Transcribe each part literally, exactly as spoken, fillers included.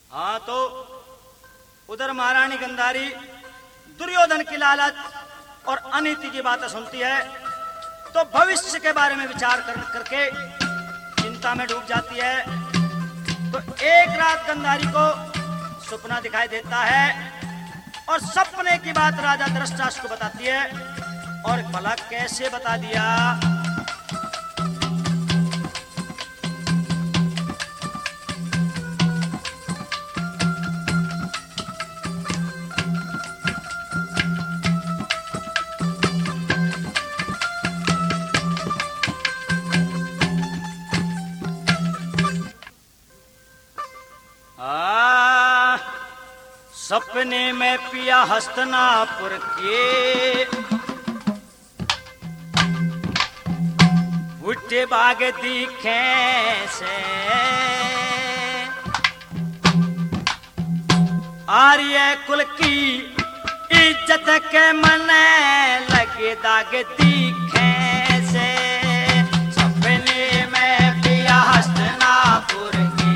हाँ, तो उधर महारानी गंधारी दुर्योधन की लालच और अनीति की बातें सुनती है, तो भविष्य के बारे में विचार कर करके चिंता में डूब जाती है। तो एक रात गंधारी को सपना दिखाई देता है और सपने की बात राजा धृतराष्ट्र को बताती है। और भला कैसे बता दिया? सपने में पिया हस्तिनापुर के उठे बाग दिखे से आर्य कुल की इज्जत के मन लगे दाग दिखे से। सपने में पिया हस्तिनापुर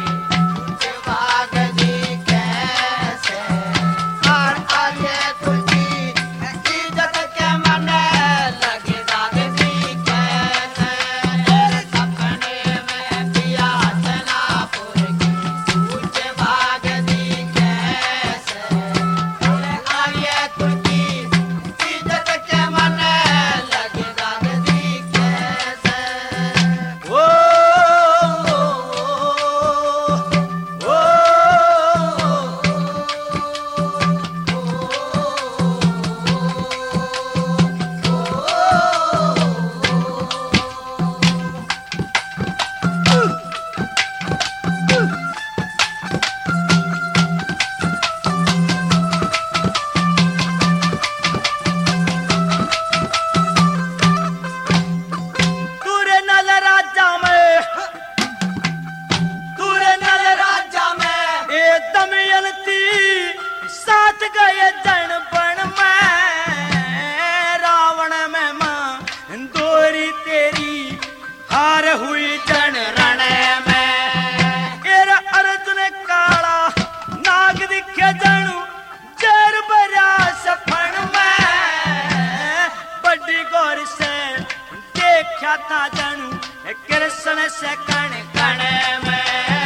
कृष्ण से कण कण में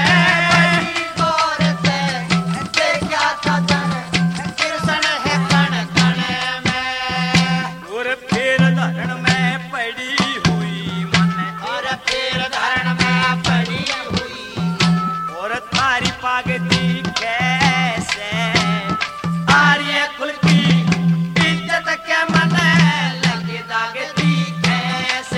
क्या था कृष्ण है कण कण में। और फिर धरण में पड़ी हुई मन और फिर धरण में पड़ी हुई और थारी पाग दिखे से आर्य कुल की इज्जत के मन लगे दाग दिखे से।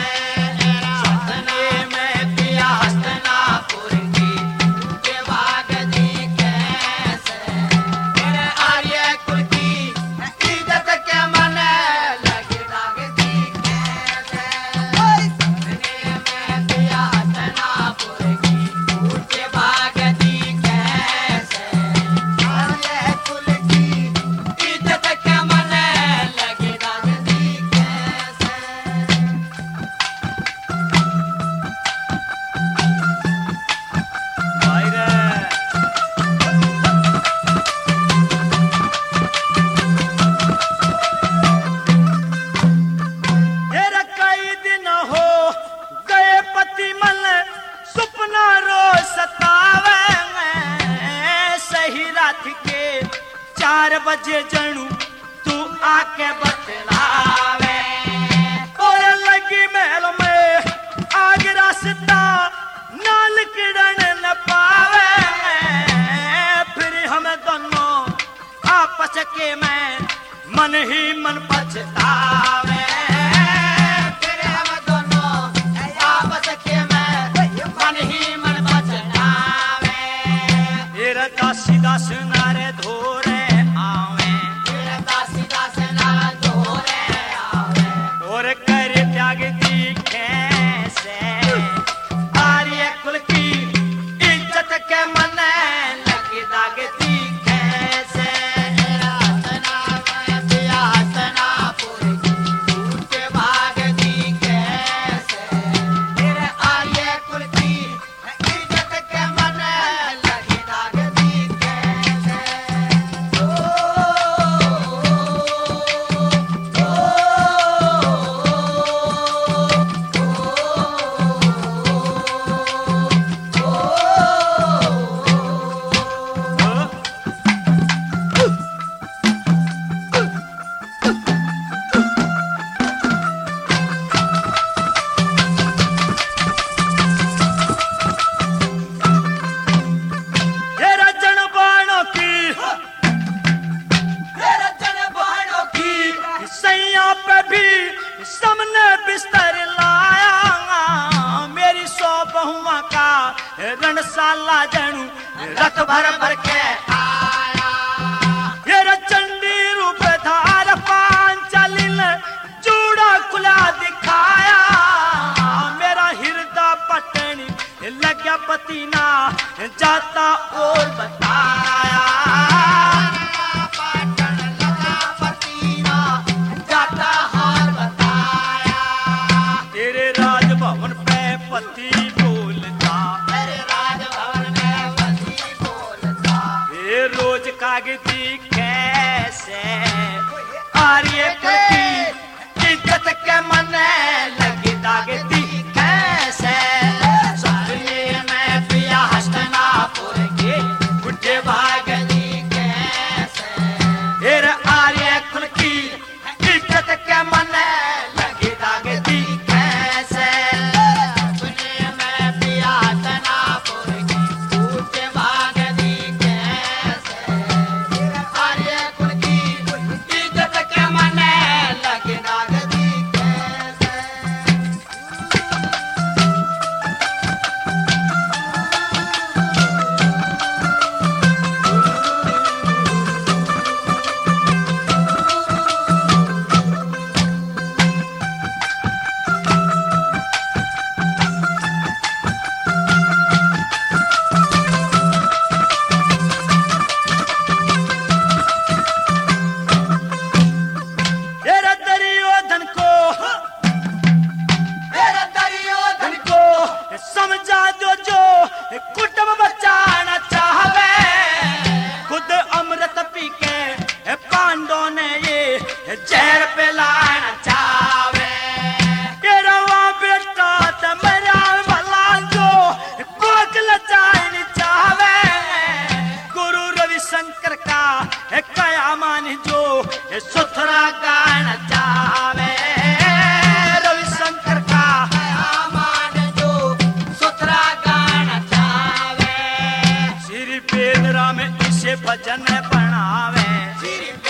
चार बजे जनू तू आके बतलावे और लगी महल में आग रास्ता नाल किरण न पावे। फिर हम दोनों आपस के में मन ही मन पछतावे। फिर हम दोनों आपस के में मन ही मन पछतावे। तेरा दासी दास नारे धोरे और कर त्याग दिखे से आर्य कुल की इज्जत के मन लगे दाग दिखे से। हस्तिनापुर की भाग दिखे से आर्य कुल की इज्जत के मन लगे दाग दिखे जणू रथ भर भर के आया। ये चंडी रूप धार पांचालिन चूड़ा कुला दिखाया। मेरा हृदय पटनी लग्या पतीना जाता और बताया। तेरे राजभवन पे पति बोलता, तेरे राजभवन में पति बोलता। ये रोज कागजी कैसे आर्य कुल की इज्जत के मन लगी दागती कैसे। सपने में पिया हस्तनापुर के बुढ़े भागली कैसे। ये आर्य कुल की इज्जत के मन लगी दागती कैसे। सपने में पिया हस्तनापुर की बुढ़े भागली कैसे। आर्य कुल की इज्जत के मन लगी दागती कैसे। तेरा दुर्योधन को तेरा दुर्योधन को समझा दो जो कुटुंब बचाना चाहवे। खुद अमृत पी के पांडवों ने ये जहर पिलाना चाहवे। तेरा वहाँ बेटा तो मेरा भला जो कोक लचानी चाहवे। गुरु रविशंकर का कया मान जो सुथरा गाना चाहवे। रविशंकर का कया मान जो सुथरा गाना चाहवे। श्री वेद राम इसे भजन बनावे। श्री